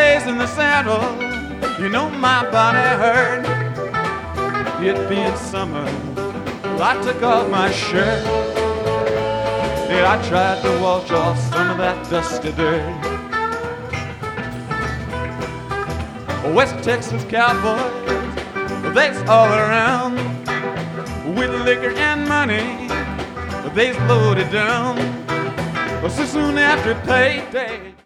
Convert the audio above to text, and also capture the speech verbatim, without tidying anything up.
days in the saddle, you know my body hurt. It being summer, I took off my shirt. Yeah, I tried to wash off some of that dusty dirt. West Texas cowboys, they's all around with liquor and money. They's loaded down so soon after payday.